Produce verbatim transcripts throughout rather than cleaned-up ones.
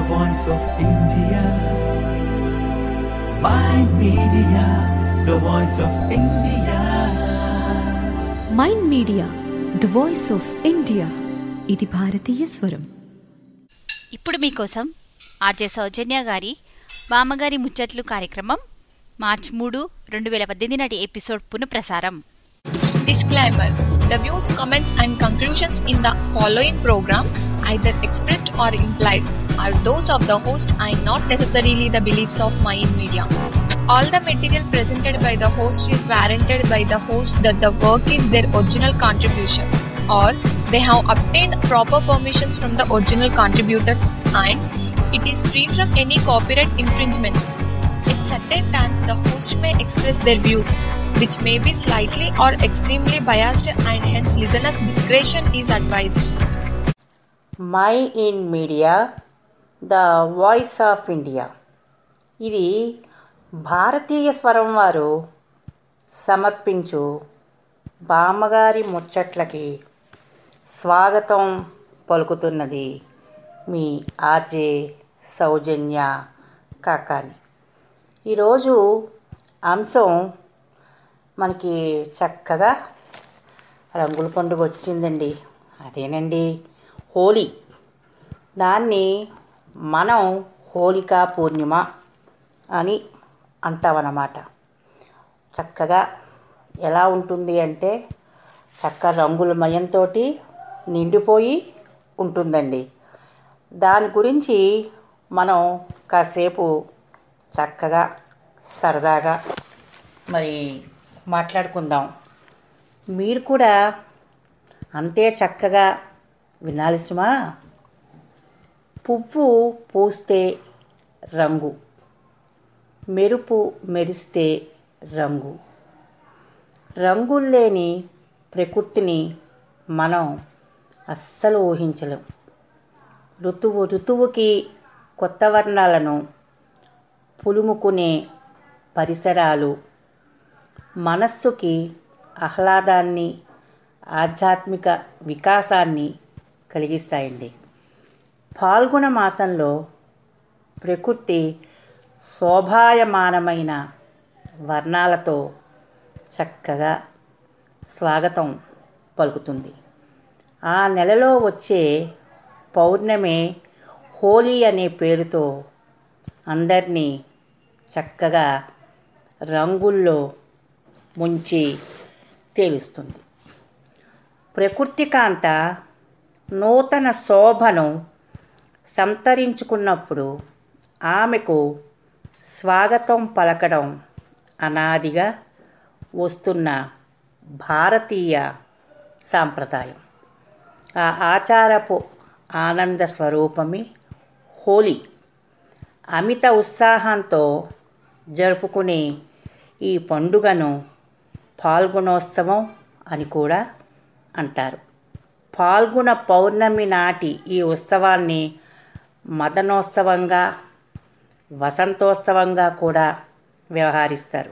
voice of India. Mind Media, the voice of India. Mind Media the voice of India. ఇది భారతీయ స్వరం. ఇప్పుడు మీకోసం ఆర్జే సౌజన్య గారి బామ్మగారి ముచ్చట్లు కార్యక్రమం మార్చి మూడు రెండు వేల పద్దెనిమిది నాటి ఎపిసోడ్ పునఃప్రసారం. Disclaimer: The views, comments and conclusions in the following program, either expressed or implied, are those of the host and not necessarily the beliefs of Mind Media. All the material presented by the host is warranted by the host that the work is their original contribution, or they have obtained proper permissions from the original contributors, and it is free from any copyright infringements. At certain times, the host may express their views, which may be slightly or extremely biased, and hence listeners' discretion is advised. Mind Media the voice of India. ఇది భారతీయ స్వరం వారు సమర్పించు బామ్మగారి ముచ్చట్లకి స్వాగతం పలుకుతున్నది మీ RJ సౌజన్య కాకాని. ఈరోజు అంశం మనకి చక్కగా రంగుల పండుగ వచ్చిందండి. అదేనండి హోలీ. దాన్ని మనం హోలికా పూర్ణిమ అని అంటామన్నమాట. చక్కగా ఎలా ఉంటుంది అంటే చక్క రంగుల మయంతో నిండిపోయి ఉంటుందండి. దాని గురించి మనం కాసేపు చక్కగా సరదాగా మరి మాట్లాడుకుందాం. మీరు కూడా అంతే చక్కగా వినాలి సుమా. పువ్వు పూస్తే రంగు, మెరుపు మెరిస్తే రంగు. రంగుల్లేని ప్రకృతిని మనం అస్సలు ఊహించలేం. ఋతువు ఋతువుకి కొత్త వర్ణాలను పులుముకునే పరిసరాలు మనస్సుకి ఆహ్లాదాన్ని, ఆధ్యాత్మిక వికాసాన్ని కలిగిస్తాయండి. ఫాల్గుణ మాసంలో ప్రకృతి శోభాయమానమైన వర్ణాలతో చక్కగా స్వాగతం పలుకుతుంది. ఆ నెలలో వచ్చే పౌర్ణమి హోలీ అనే పేరుతో అందరినీ చక్కగా రంగుల్లో ముంచి తేలుస్తుంది. ప్రకృతి కాంత నూతన శోభను సంతరించుకున్నప్పుడు ఆమెకు స్వాగతం పలకడం అనాదిగా వస్తున్న భారతీయ సాంప్రదాయం. ఆ ఆచారపు ఆనంద స్వరూపమే హోలీ. అమిత ఉత్సాహంతో జరుపుకునే ఈ పండుగను ఫాల్గుణోత్సవం అని కూడా అంటారు. ఫాల్గుణ పౌర్ణమి నాటి ఈ ఉత్సవాన్ని మదనోత్సవంగా, వసంతోత్సవంగా కూడా వ్యవహరిస్తారు.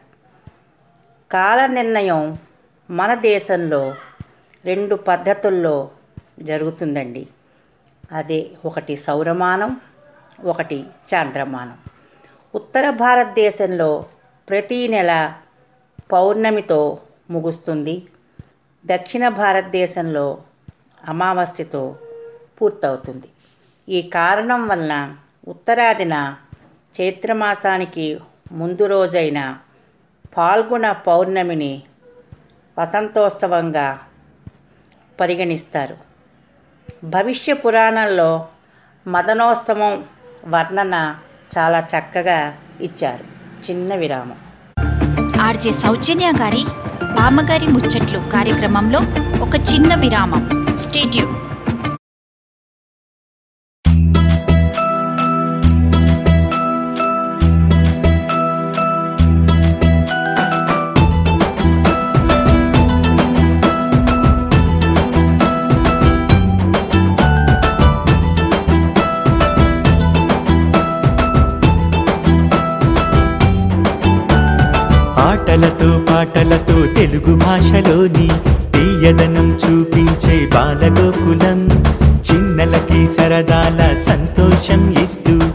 కాల నిర్ణయం మన దేశంలో రెండు పద్ధతుల్లో జరుగుతుందండి. అదే ఒకటి సౌరమానం, ఒకటి చాంద్రమానం. ఉత్తర భారతదేశంలో ప్రతీ నెల పౌర్ణమితో ముగుస్తుంది. దక్షిణ భారతదేశంలో అమావాస్యతో పూర్తవుతుంది. ఈ కారణం వలన ఉత్తరాదిన చైత్రమాసానికి ముందు రోజైన ఫాల్గుణ పౌర్ణమిని వసంతోత్సవంగా పరిగణిస్తారు. భవిష్య పురాణంలో మదనోత్సవం వర్ణన చాలా చక్కగా ఇచ్చారు. చిన్న విరామం. ఆర్జే సౌజన్య గారి బామ్మగారి ముచ్చట్లు కార్యక్రమంలో ఒక చిన్న విరామం. Stay tune. ఆటలతో పాటలతో తెలుగు భాషలోని తీయదనం చూపించే బాలగోకులం, చిన్నలకి సరదాల సంతోషం ఇస్తూ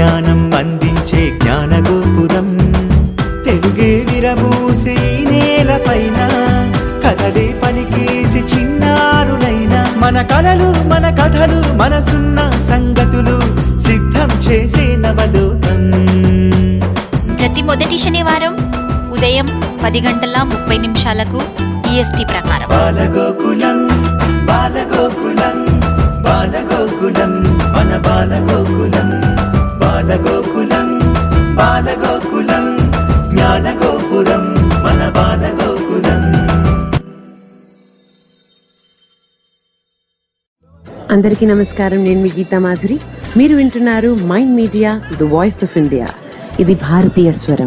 జ్ఞానం అందించే జ్ఞానగోపురం. తెలుగే విరబూసే ఈ నేలపైన కథలే పలికేసి చిన్నారులైన మన కలలు మన కథలు మనసున్న సంగతులు సిద్ధం చేసే నవలోకం. ప్రతి మొదటి శనివారం ఉదయం పది గంటల ముప్పై నిమిషాలకు ఈఎస్టీ ప్రకారం. బాలగోకులం బాలగోకులం బాలగోకులం మన బాలగోకులం. బాలగోకులం బాలగోకులం జ్ఞానగోపురం మన బాలగోకులం. అందరికీ నమస్కారం. నేను మీ గీతా మాధురి. మీరు వింటున్నారు Mind Media the voice of India. ఇది భారతీయ స్వరం.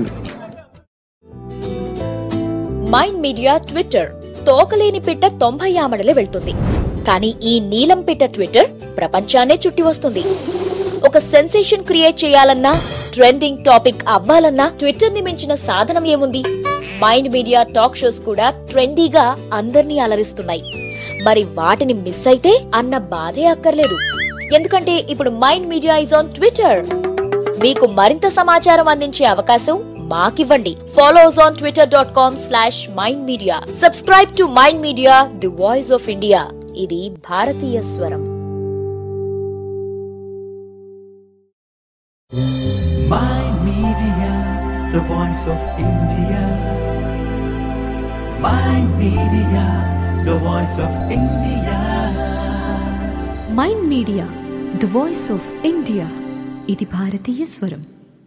మైండ్ మీడియా ట్విట్టర్ తోకలేని పిట్ట తొంభై ఆమడలే వెళ్తుంది, కానీ ఈ నీలం పిట్ట ట్విట్టర్ ప్రపంచాన్నే చుట్టి వస్తుంది. ఒక సెన్సేషన్ క్రియేట్ చేయాలన్నా, ట్రెండింగ్ టాపిక్ అవ్వాలన్నా ట్విట్టర్ ని మించిన సాధనం ఏముంది? మైండ్ మీడియా టాక్ షోస్ కూడా ట్రెండీగా అందర్నీ అలరిస్తున్నాయి. మరి వాటిని మిస్ అయితే అన్న బాధే అక్కర్లేదు, ఎందుకంటే ఇప్పుడు Mind Media is on Twitter. మీకు మరింత సమాచారం అందించే అవకాశం మాకివ్వండి. Follows on Twitter dot com slash Mind Media. Subscribe to Mind Media the voice of India. ఇది భారతీయ స్వరం. Mind Media, the voice of India. Mind Media, the voice of India. Mind Media the voice of India. ఇది భారతీయ స్వరం.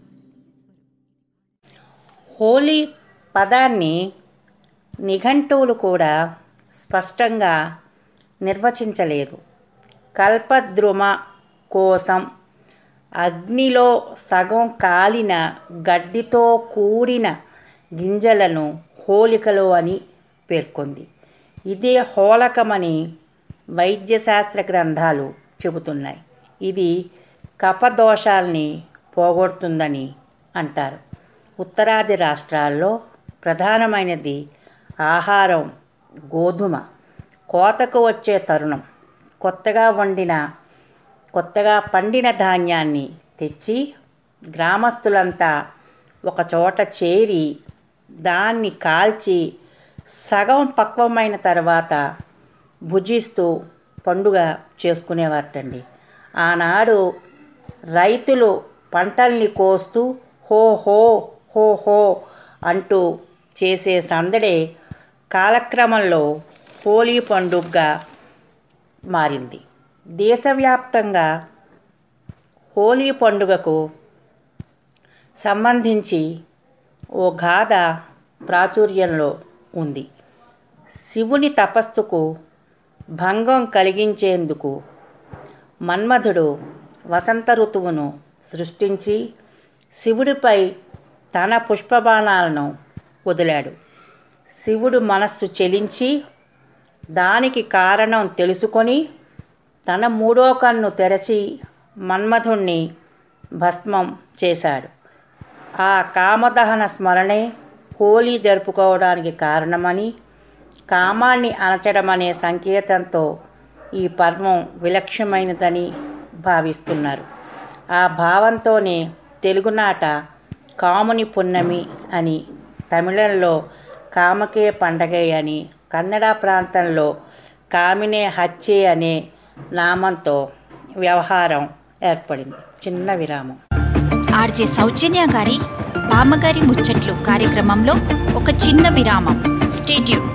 హోలీ పదాన్ని నిఘంటువులు కూడా స్పష్టంగా నిర్వచించలేదు. కల్పద్రుమ కోసం, అగ్నిలో సగం కాలిన గడ్డితో కూడిన గింజలను హోలికలు అని పేర్కొంది. ఇదే హోలకమని వైద్యశాస్త్ర గ్రంథాలు చెబుతున్నాయి. ఇది కఫదోషాల్ని పోగొడుతుందని అంటారు. ఉత్తరాది రాష్ట్రాల్లో ప్రధానమైనది ఆహారం గోధుమ. కోతకు వచ్చే తరుణం కొత్తగా వండిన కొత్తగా పండిన ధాన్యాన్ని తెచ్చి గ్రామస్తులంతా ఒకచోట చేరి దాన్ని కాల్చి సగం పక్వమైన తర్వాత భుజిస్తూ పండుగ చేసుకునేవారటండి. ఆనాడు రైతులు పంటల్ని కోస్తూ హో హో హో హో అంటూ చేసే సందడే కాలక్రమంలో హోలీ పండుగగా మారింది. దేశవ్యాప్తంగా హోలీ పండుగకు సంబంధించి ఓ గాథ ప్రాచుర్యంలో ఉంది. శివుని తపస్సుకు భంగం కలిగించేందుకు మన్మధుడు వసంత ఋతువును సృష్టించి శివుడిపై తన పుష్పబాణాలను వదిలాడు. శివుడు మనస్సు చెలించి దానికి కారణం తెలుసుకొని తన మూడో కన్ను తెరచి మన్మధుణ్ణి భస్మం చేశాడు. ఆ కామదహన స్మరణే హోలీ జరుపుకోవడానికి కారణమని, కామాన్ని అణచడం అనే సంకేతంతో ఈ పర్వం విలక్షణమైనదని భావిస్తున్నారు. ఆ భావంతోనే తెలుగునాట కాముని పున్నమి అని, తమిళంలో కామకే పండగే అని, కన్నడ ప్రాంతంలో కామినే హత్యే అనే నామంతో వ్యవహారం ఏర్పడింది. చిన్న విరామం. ఆర్జే సౌజన్య గారి బామ్మగారి ముచ్చట్లు కార్యక్రమంలో ఒక చిన్న విరామం. Stay tune.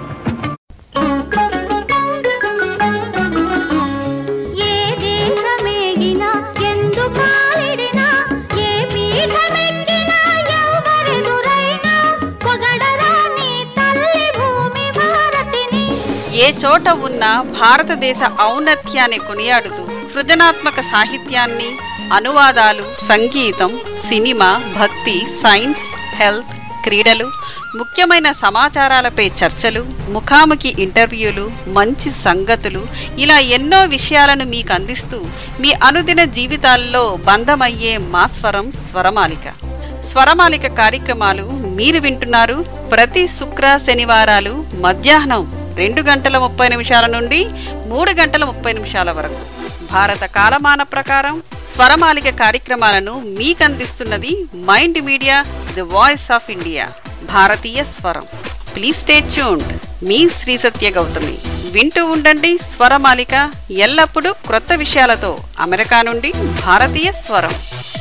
ఏ చోట ఉన్న భారతదేశ ఔన్నత్యాన్ని కొనియాడుతూ సృజనాత్మక సాహిత్యాన్ని, అనువాదాలు, సంగీతం, సినిమా, భక్తి, సైన్స్, హెల్త్, క్రీడలు, ముఖ్యమైన సమాచారాలపై చర్చలు, ముఖాముఖి ఇంటర్వ్యూలు, మంచి సంగతులు, ఇలా ఎన్నో విషయాలను మీకు అందిస్తూ మీ అనుదిన జీవితాల్లో బంధమయ్యే మా స్వరం స్వరమాలిక. స్వరమాలిక కార్యక్రమాలు మీరు వింటున్నారు ప్రతి శుక్ర శనివారాలు మధ్యాహ్నం రెండు గంటల ముప్పై నిమిషాల నుండి మూడు గంటల ముప్పై నిమిషాల వరకు భారత కాలమాన ప్రకారం స్వరమాలిక కార్యక్రమాలను మీకందిస్తున్నది Mind Media the voice of India. భారతీయ స్వరం. Please stay tuned. మీ శ్రీ సత్య గౌతమి. వింటూ ఉండండి స్వరమాలిక, ఎల్లప్పుడూ క్రొత్త విషయాలతో. అమెరికా నుండి భారతీయ స్వరం.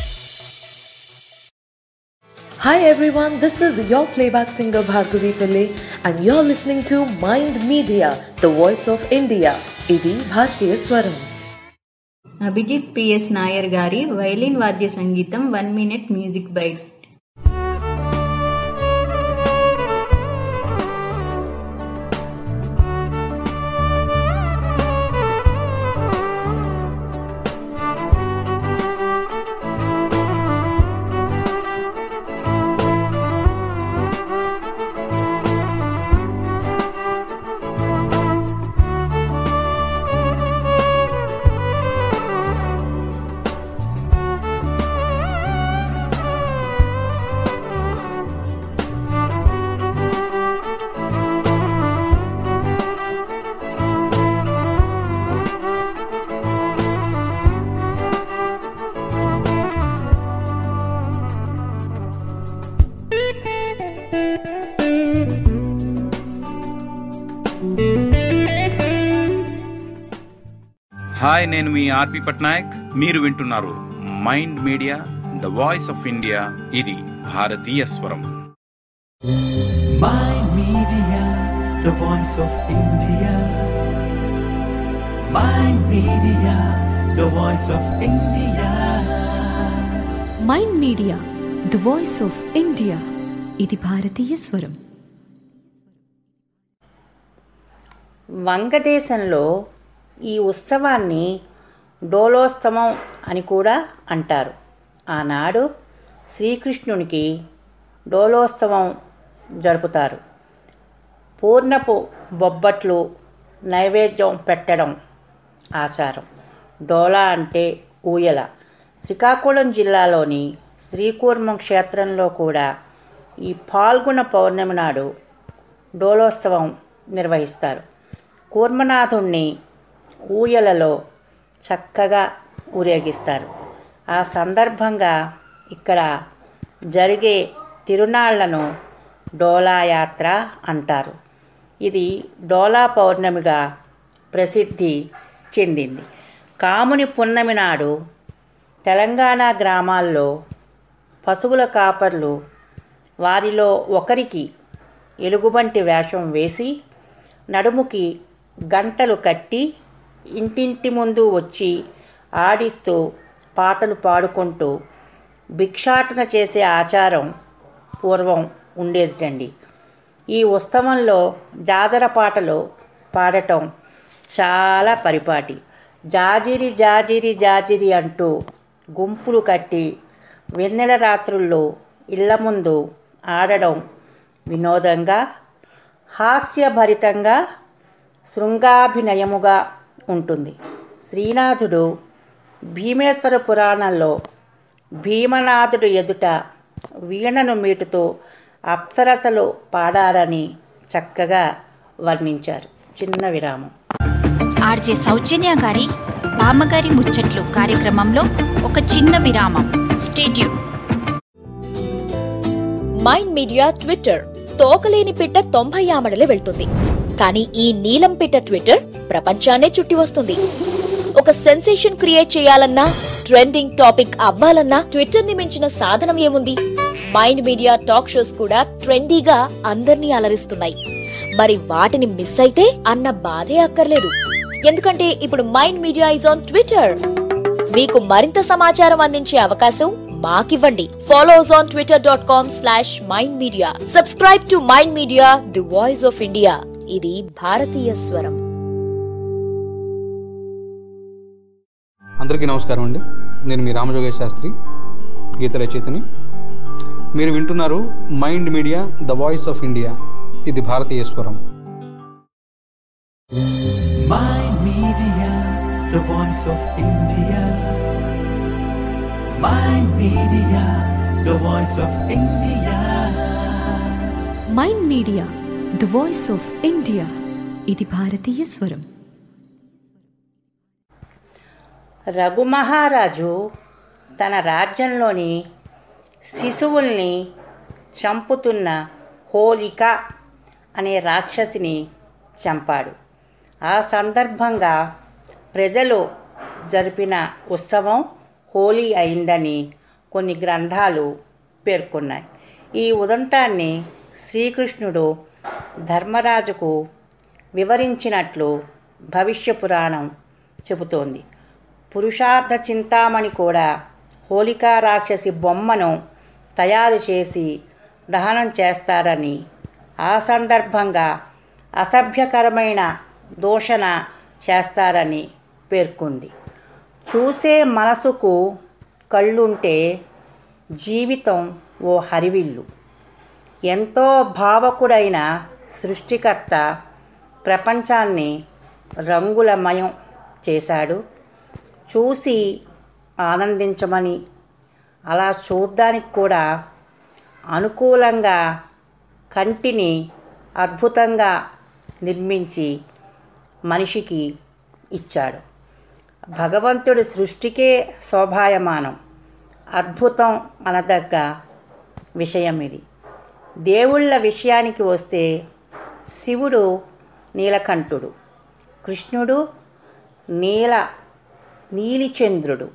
Hi everyone, this is your playback singer Bhargavi Pillai and you're listening to Mind Media, the voice of India. ఇది భారతీయ స్వరం. అభిజిత్ పిఎస్ నాయర్ గారి వైలిన్ వాద్య సంగీతం one minute music bite. Hi, నేను మీ ఆర్పి పట్నాయక్. మీరు వింటున్నారు Mind Media the voice of India. ఇది భారతీయ స్వరం. Mind Media, the voice of India. Mind Media, the voice of India. Mind Media the voice of India. ఇది భారతీయ స్వరం. వంగదేశంలో ఈ ఉత్సవాన్ని డోలోత్సవం అని కూడా అంటారు. ఆనాడు శ్రీకృష్ణునికి డోలోత్సవం జరుపుతారు. పూర్ణపు బొబ్బట్లు నైవేద్యం పెట్టడం ఆచారం. డోలా అంటే ఊయల. శ్రీకాకుళం జిల్లాలోని శ్రీకూర్మం క్షేత్రంలో కూడా ఈ పాల్గొన పౌర్ణమి నాడు డోలోత్సవం నిర్వహిస్తారు. కూర్మనాథుణ్ణి ఊయలలో చక్కగా ఊరేగిస్తారు. ఆ సందర్భంగా ఇక్కడ జరిగే తిరునాళ్లను డోలాయాత్ర అంటారు. ఇది డోలా పౌర్ణమిగా ప్రసిద్ధి చెందింది. కాముని పున్నమి నాడు తెలంగాణ గ్రామాల్లో పశువుల కాపర్లు వారిలో ఒకరికి ఎలుగుబంటి వేషం వేసి నడుముకి గంటలు కట్టి ఇంటింటి ముందు వచ్చి ఆడిస్తూ పాటలు పాడుకుంటూ భిక్షాటన చేసే ఆచారం పూర్వం ఉండేదిటండి. ఈ ఉత్సవంలో జాజర పాటలు పాడటం చాలా పరిపాటి. జాజిరి జాజిరి జాజిరి అంటూ గుంపులు కట్టి వెన్నెల రాత్రుల్లో ఇళ్ల ముందు ఆడడం వినోదంగా, హాస్యభరితంగా, శృంగాభినయముగా ఉంటుంది. శ్రీనాథుడు భీమేశ్వర పురాణంలో భీమనాథుడు ఎదుట వీణను మీటుతూ అప్సరసలు పాడారని చక్కగా వర్ణించారు. చిన్న విరామం. ఆర్జే సౌజన్య గారి బామ్మగారి ముచ్చట్లు కార్యక్రమంలో ఒక చిన్న విరామం. Stay tune. Mind Media Twitter. తోకలేని పిట్ట తొంభై ఆమడలే వెళ్తుంది, కానీ ఈ నీలం పిట్ట ట్విట్టర్ ప్రపంచాన్నే చుట్టి వస్తుంది. ఒక సెన్సేషన్ క్రియేట్ చేయాలన్నా, ట్రెండింగ్ టాపిక్ అవ్వాలన్నా ట్విట్టర్ ని మించిన సాధనం ఏముంది? మైండ్ మీడియా టాక్ షోస్ కూడా ట్రెండీగా అందర్నీ అలరిస్తున్నాయి. మరి వాటిని మిస్ అయితే అన్న బాధే అక్కర్లేదు. ఎందుకంటే ఇప్పుడు Mind Media is on Twitter. మీకు మరింత సమాచారం అందించే అవకాశం మాకివ్వండి. Follows on Twitter dot com slash Mind Media. Subscribe to Mind Media the voice of India. ఇది భారతీయ స్వరం. అందరికీ నమస్కారం అండి. నేను మీ రామజోగేశ్ శాస్త్రి, గీత రచయితని. మీరు వింటున్నారు Mind Media the voice of India. ఇది భారతీయ స్వరం. Mind Media, the voice of India. Mind Media, the voice of India. Mind Media the voice of India. ఇది భారతీయ స్వరం. రఘుమహారాజు తన రాజ్యంలోని శిశువుల్ని చంపుతున్న హోలిక అనే రాక్షసిని చంపాడు. ఆ సందర్భంగా ప్రజలు జరిపిన ఉత్సవం హోలీ అయిందని కొన్ని గ్రంథాలు పేర్కొన్నాయి. ఈ ఉదంతాన్ని శ్రీకృష్ణుడు ధర్మరాజుకు వివరించినట్లు భవిష్య పురాణం చెబుతోంది. పురుషార్థ చింతామణి కూడా హోలికా రాక్షసి బొమ్మను తయారు చేసి దహనం చేస్తారని, ఆ సందర్భంగా అసభ్యకరమైన దూషణ చేస్తారని పేర్కొంది. చూసే మనసుకు కళ్ళుంటే జీవితం ఓ హరివిల్లు. ఎంతో భావకుడైన సృష్టికర్త ప్రపంచాన్ని రంగులమయం చేశాడు. చూసి ఆనందించమని, అలా చూడ్డానికి కూడా అనుకూలంగా కంటిని అద్భుతంగా నిర్మించి మనిషికి ఇచ్చాడు. భగవంతుడి సృష్టికే శోభాయమానం, అద్భుతం అనదగ్గ విషయం ఇది. దేవుళ్ళ విషయానికి వస్తే శివుడు నీలకంఠుడు, కృష్ణుడు నీల నీలిచంద్రుడు,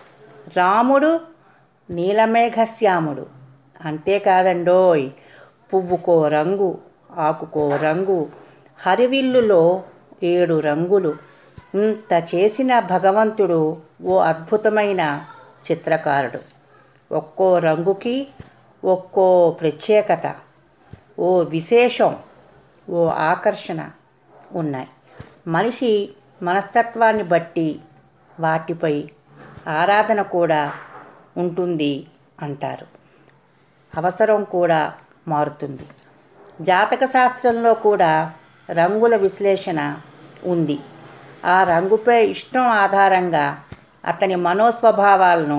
రాముడు నీలమేఘశ్యాముడు. అంతేకాదండోయ్, పువ్వుకో రంగు, ఆకుకో రంగు, హరివిల్లులో ఏడు రంగులు. ఇంత చేసిన భగవంతుడు ఓ అద్భుతమైన చిత్రకారుడు. ఒక్కో రంగుకి ఒక్కో ప్రత్యేకత, ఓ విశేషం, ఓ ఆకర్షణ ఉన్నాయి. మనిషి మనస్తత్వాన్ని బట్టి వాటిపై ఆరాధన కూడా ఉంటుంది అంటారు. అవసరం కూడా మారుతుంది. జాతక శాస్త్రంలో కూడా రంగుల విశ్లేషణ ఉంది. ఆ రంగుపై ఇష్టం ఆధారంగా అతని మనోస్వభావాలను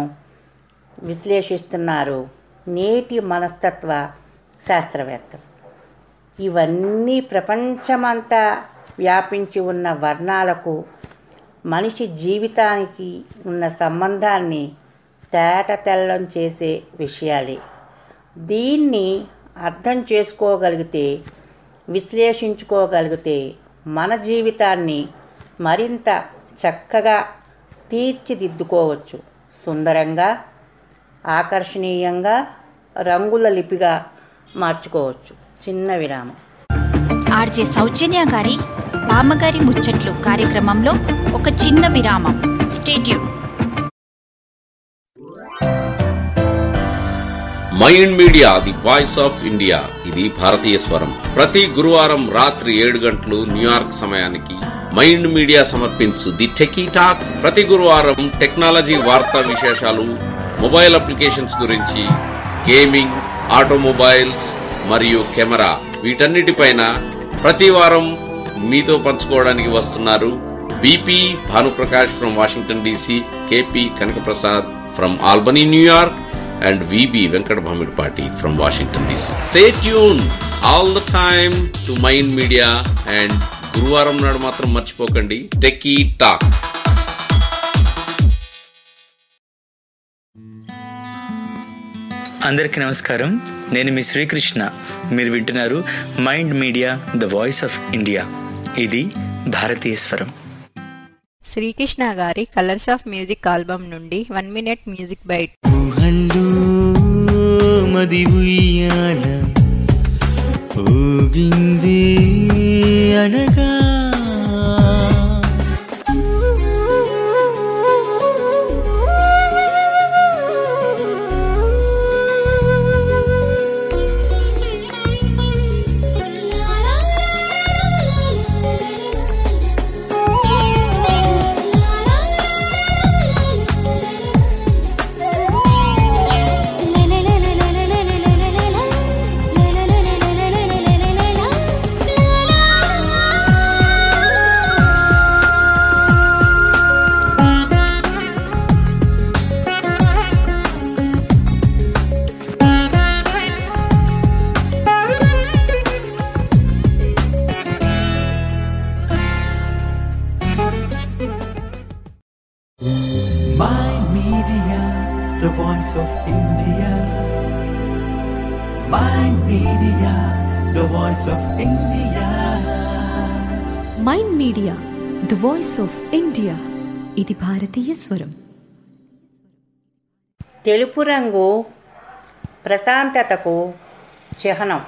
విశ్లేషిస్తున్నారు నేటి మనస్తత్వ శాస్త్రవేత్తలు. ఇవన్నీ ప్రపంచమంతా వ్యాపించి ఉన్న వర్ణాలకు మనిషి జీవితానికి ఉన్న సంబంధాన్ని తేట తెల్లం చేసే విషయాలే. దీన్ని అర్థం చేసుకోగలిగితే, విశ్లేషించుకోగలిగితే మన జీవితాన్ని మరింత చక్కగా తీర్చిదిద్దుకోవచ్చు. సుందరంగా, ఆకర్షణీయంగా, రంగుల లిపిగా మార్చుకోవచ్చు. చిన్న విరామం. ఆర్జే సౌజన్య గారి బామ్మగారి ముచ్చట్లు కార్యక్రమంలో ఒక చిన్న విరామం. Stay tune. Mind Media, the voice of India. ఇది భారతీయ స్వరం. ప్రతి గురువారం రాత్రి ఏడు గంటలు న్యూయార్క్ సమయానికి మైండ్ మీడియా సమర్పించు ది టెకీ టాక్. ప్రతి గురువారం టెక్నాలజీ వార్తా విశేషాలు, మొబైల్ అప్లికేషన్స్ గురించి, గేమింగ్, ఆటోమొబైల్స్ మరియు కెమెరా, వీటన్నిటిపైన ప్రతి వారం మీతో పంచుకోవడానికి వస్తున్నారు BP Bhanuprakash from Washington DC, KP Kanakaprasad from Albany New York, and V B Venkat Bhamidpati from Washington D C. Stay tuned all the time to Mind Media, and గురువారం నాడు మాత్రం మర్చిపోకండి టెకీ టాక్. అందరికీ నమస్కారం. నేను మీ శ్రీకృష్ణ. మీరు వింటున్నారు Mind Media, the voice of India. ఇది భారతీయ స్వరం. శ్రీకృష్ణ గారి కలర్స్ ఆఫ్ మ్యూజిక్ ఆల్బమ్ నుండి వన్ మినిట్ మ్యూజిక్ బైట్. మది ఉయ్యాల ఊగింది అనగా la la la la la la la la la India. Mind Media, the voice of India. Mind Media the voice of India ఇది భారతీయ స్వరం. తెలుపు రంగు ప్రశాంతతకు చిహ్నం,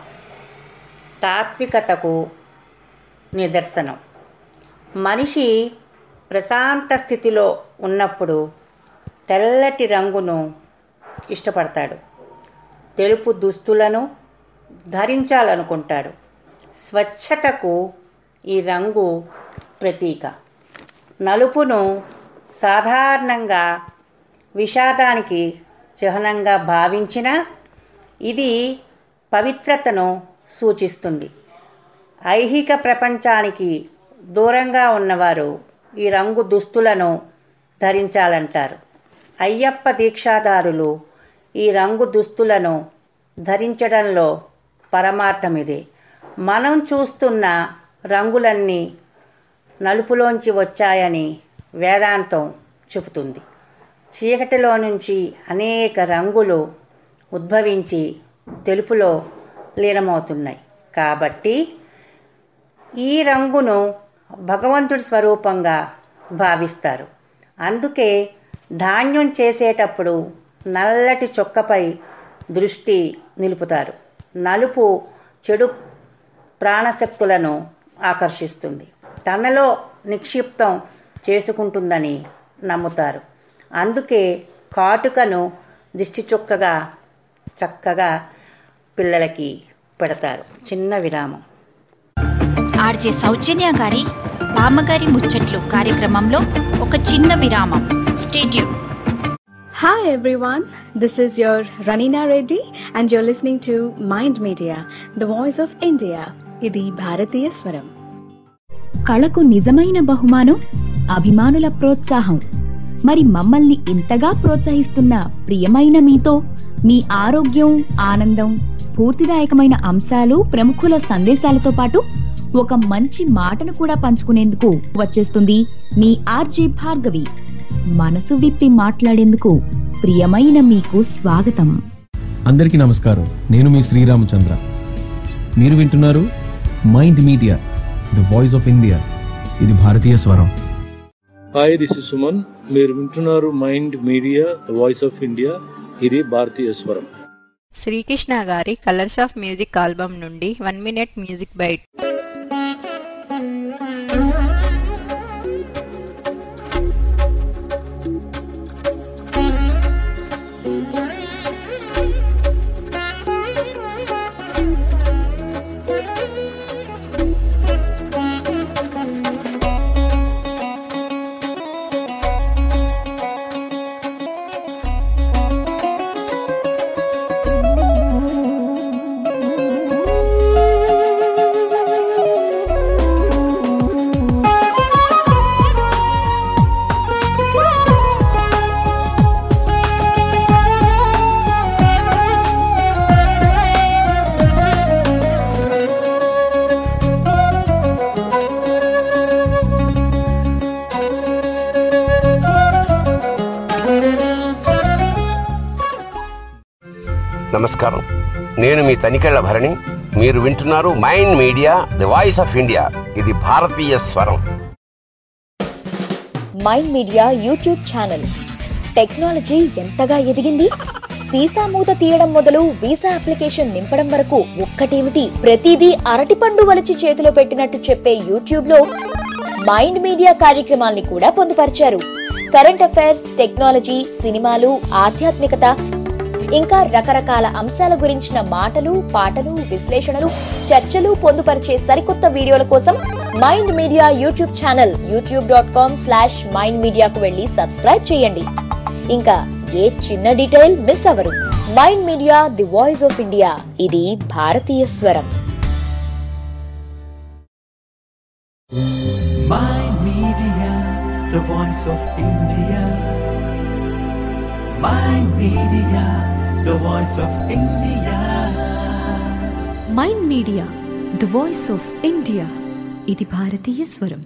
తాత్వికతకు నిదర్శనం. మనిషి ప్రశాంత స్థితిలో ఉన్నప్పుడు తెల్లటి రంగును ఇష్టపడతాడు. తెలుపు దుస్తులను ధరించాలనుకుంటాడు. స్వచ్ఛతకు ఈ రంగు ప్రతీక. నలుపును సాధారణంగా విషాదానికి చిహ్నంగా భావించినా ఇది పవిత్రతను సూచిస్తుంది. ఐహిక ప్రపంచానికి దూరంగా ఉన్నవారు ఈ రంగు దుస్తులను ధరించాలంటారు. అయ్యప్ప దీక్షాదారులు ఈ రంగు దుస్తులను ధరించడంలో పరమార్థమిదే. మనం చూస్తున్న రంగులన్నీ నలుపులోంచి వచ్చాయని వేదాంతం చెబుతుంది. చీకటిలో నుంచి అనేక రంగులు ఉద్భవించి తెలుపులో లీనమవుతున్నాయి. కాబట్టి ఈ రంగును భగవంతుడి స్వరూపంగా భావిస్తారు. అందుకే ధాన్యం చేసేటప్పుడు నల్లటి చొక్కపై దృష్టి నిలుపుతారు. నలుపు చెడు ప్రాణశక్తులను ఆకర్షిస్తుంది, తనలో నిక్షిప్తం చేసుకుంటుందని నమ్ముతారు. అందుకే కాటుకను దిష్టి చుక్కగా చక్కగా పిల్లలకి పెడతారు. చిన్న విరామం. ఆర్జే సౌజన్య గారి బామ్మగారి ముచ్చట్లు కార్యక్రమంలో ఒక చిన్న విరామం. Stay tune. Hi everyone, this is your Ranina Reddy and you're listening to Mind Media, the voice of India. ఇది భారతీయ స్వరం. కళకు నిజమైన బహుమానం అభిమానుల ప్రోత్సాహం. మరి మమ్మల్ని ఇంతగా ప్రోత్సహిస్తున్న ప్రియమైన మీతో మీ ఆరోగ్యం, ఆనందం, స్ఫూర్తిదాయకమైన అంశాలు, ప్రముఖుల సందేశాలతో పాటు ఒక మంచి మాటను కూడా పంచుకునేందుకు వచ్చేస్తుంది మీ ఆర్జే భార్గవి. మనసు విప్పి మాట్లాడేందుకు ప్రియమైన మీకు స్వాగతం. అందరికీ నమస్కారం. నేను మీ శ్రీరామచంద్ర. మీరు వింటున్నారు Mind Media, the voice of India. ఇది భారతీయ స్వరం. Hi, this is Suman. మీరు వింటున్నారు Mind Media, the voice of India. ఇది భారతీయ స్వరం. శ్రీకృష్ణ గారి కలర్స్ ఆఫ్ మ్యూజిక్ ఆల్బమ్ నుండి వన్ మినిట్ మ్యూజిక్ బైట్. నమస్కారం, నేను మీ తనికెళ్ల భరణి. మీరు వింటున్నారు Mind Media, the voice of India. ఇది భారతీయ స్వరం. Mind Media YouTube channel. Technology ఎంతగా ఎదిగింది? సీసా మూత తీయడం మొదలు వీసా అప్లికేషన్ నింపడం వరకు ఒక్కటేమిటి, ప్రతిదీ అరటిపండు వలిచి చేతిలో పెట్టినట్టు చెప్పే యూట్యూబ్ లో మైండ్ మీడియా కార్యక్రమాల్ని కూడా పొందుపరిచారు. కరెంట్ అఫైర్స్, టెక్నాలజీ, సినిమాలు, ఆధ్యాత్మికత, ఇంకా రకరకాల అంశాల గురించిన మాటలు, పాటలు, విశ్లేషణలు, చర్చలు పొందుపరిచే సరికొత్త వీడియోల కోసం Mind Media YouTube channel YouTube dot com slash Mind మీడియాకు వెళ్లి సబ్స్క్రైబ్ చేయండి. ఇంకా ఏ చిన్న డీటెయిల్ మిస్ అవ్వరు. Mind Media, the voice of India. ఇది భారతీయ స్వరం. Mind Media, the voice of India. Mind Media, the voice of India. Mind Media the voice of India. ఇది భారతీయ స్వరం.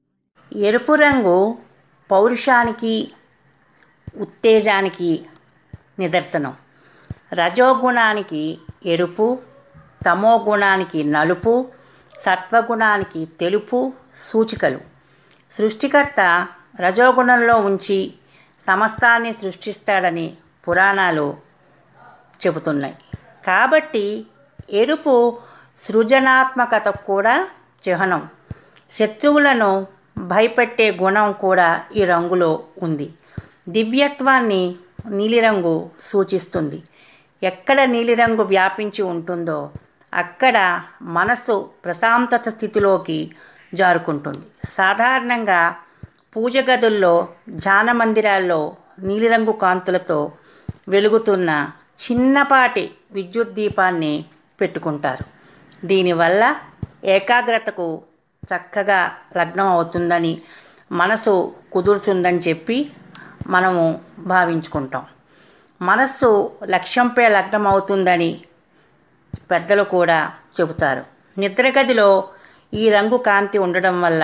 ఎరుపు రంగు పౌరుషానికి, ఉత్తేజానికి నిదర్శనం. రజోగుణానికి ఎరుపు, తమోగుణానికి నలుపు, సత్వగుణానికి తెలుపు సూచికలు. సృష్టికర్త రజోగుణంలో ఉంచి సమస్తాన్ని సృష్టిస్తాడని పురాణాలు చెబుతున్నాయి. కాబట్టి ఎరుపు సృజనాత్మకతకు కూడా చిహ్నం. శత్రువులను భయపెట్టే గుణం కూడా ఈ రంగులో ఉంది. దివ్యత్వాన్ని నీలిరంగు సూచిస్తుంది. ఎక్కడ నీలిరంగు వ్యాపించి ఉంటుందో అక్కడ మనస్సు ప్రశాంతత స్థితిలోకి జారుకుంటుంది. సాధారణంగా పూజ గదుల్లో, ధ్యాన మందిరాల్లో నీలిరంగు కాంతులతో వెలుగుతున్న చిన్నపాటి విద్యుత్ దీపాన్ని పెట్టుకుంటారు. దీనివల్ల ఏకాగ్రతకు చక్కగా లగ్నం అవుతుందని, మనసు కుదురుతుందని చెప్పి మనము భావించుకుంటాం. మనస్సు లక్ష్యంపై లగ్నం అవుతుందని పెద్దలు కూడా చెబుతారు. నిద్రగదిలో ఈ రంగు కాంతి ఉండడం వల్ల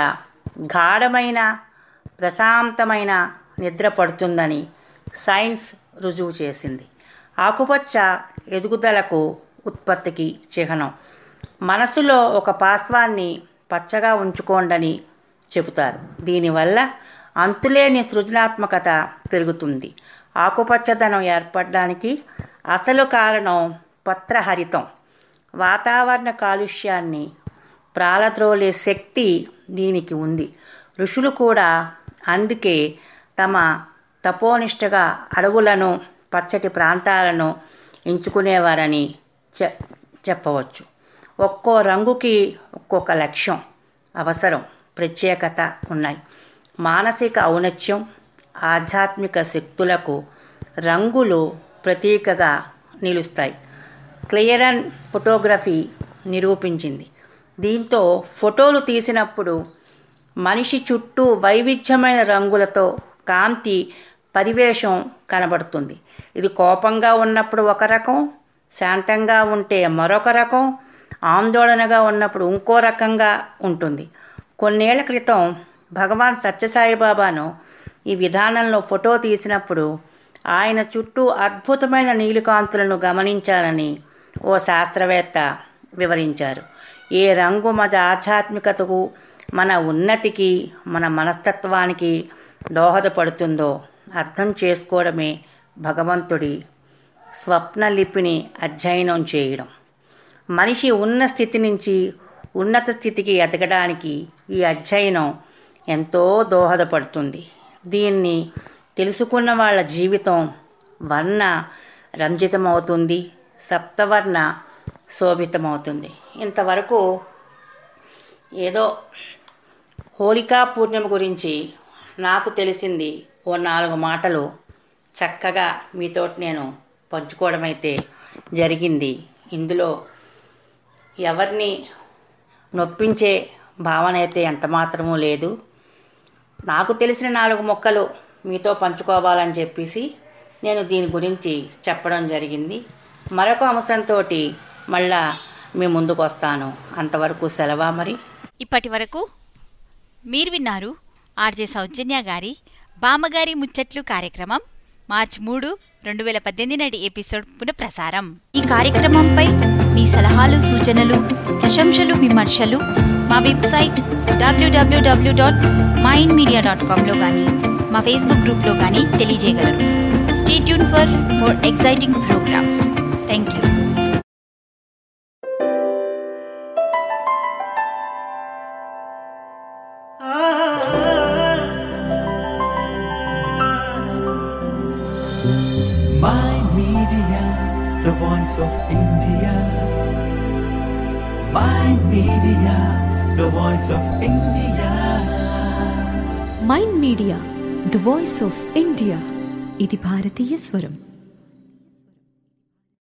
గాఢమైన ప్రశాంతమైన నిద్ర పడుతుందని సైన్స్ రుజువు చేసింది. ఆకుపచ్చ ఎదుగుదలకు, ఉత్పత్తికి చిహ్నం. మనసులో ఒక పార్శ్వాన్ని పచ్చగా ఉంచుకోండని చెబుతారు. దీనివల్ల అంతులేని సృజనాత్మకత పెరుగుతుంది. ఆకుపచ్చదనం ఏర్పడడానికి అసలు కారణం పత్రహరితం. వాతావరణ కాలుష్యాన్ని ప్రాలద్రోలే శక్తి దీనికి ఉంది. ఋషులు కూడా అందుకే తమ తపోనిష్టగా అడవులను, పచ్చటి ప్రాంతాలను ఎంచుకునేవారని చె చెప్పవచ్చు. ఒక్కో రంగుకి ఒక్కొక్క లక్ష్యం, అవసరం, ప్రత్యేకత ఉన్నాయి. మానసిక ఔన్నత్యం, ఆధ్యాత్మిక శక్తులకు రంగులు ప్రతీకగా నిలుస్తాయి. క్లియరన్ ఫోటోగ్రఫీ నిరూపించింది. దీంతో ఫోటోలు తీసినప్పుడు మనిషి చుట్టూ వైవిధ్యమైన రంగులతో కాంతి పరివేషం కనబడుతుంది. ఇది కోపంగా ఉన్నప్పుడు ఒక రకం, శాంతంగా ఉంటే మరొక రకం, ఆందోళనగా ఉన్నప్పుడు ఇంకో రకంగా ఉంటుంది. కొన్నేళ్ల క్రితం భగవాన్ సత్యసాయిబాబాను ఈ విధానంలో ఫోటో తీసినప్పుడు ఆయన చుట్టూ అద్భుతమైన నీలికాంతులను గమనించాలని ఓ శాస్త్రవేత్త వివరించారు. ఏ రంగు మన ఆధ్యాత్మికతకు, మన ఉన్నతికి, మన మనస్తత్వానికి దోహదపడుతుందో అర్థం చేసుకోవడమే భగవంతుడి స్వప్నలిపిని అధ్యయనం చేయడం. మనిషి ఉన్న స్థితి నుంచి ఉన్నత స్థితికి ఎదగడానికి ఈ అధ్యయనం ఎంతో దోహదపడుతుంది. దీన్ని తెలుసుకున్న వాళ్ళ జీవితం వర్ణ రంజితమవుతుంది, సప్తవర్ణ శోభితమవుతుంది. ఇంతవరకు ఏదో హోళికా పూర్ణిమ గురించి నాకు తెలిసింది ఓ నాలుగు మాటలు చక్కగా మీతో నేను పంచుకోవడం అయితే జరిగింది. ఇందులో ఎవరిని నొప్పించే భావన అయితే ఎంత మాత్రమూ లేదు. నాకు తెలిసిన నాలుగు మొక్కలు మీతో పంచుకోవాలని చెప్పేసి నేను దీని గురించి చెప్పడం జరిగింది. మరొక అంశంతో మళ్ళా మీ ముందుకు వస్తాను. అంతవరకు సెలవా మరి. ఇప్పటి వరకు మీరు విన్నారు ఆర్జే సౌజన్య గారి బామ్మగారి ముచ్చట్లు కార్యక్రమం మార్చి మూడు రెండు వేల పద్దెనిమిది నాటి ఎపిసోడ్ పునఃప్రసారం. ఈ కార్యక్రమంపై మీ సలహాలు, సూచనలు, ప్రశంసలు, విమర్శలు మా website WWW dot Mind Media dot కామ్లో కానీ మా ఫేస్బుక్ గ్రూప్లో కానీ తెలియజేయగలరు. Stay tune for more exciting programmes. Thank you. Mind Media, the voice of India. Mind Media, the voice of India. Mind Media the voice of India. ఇది భారతీయ స్వరం.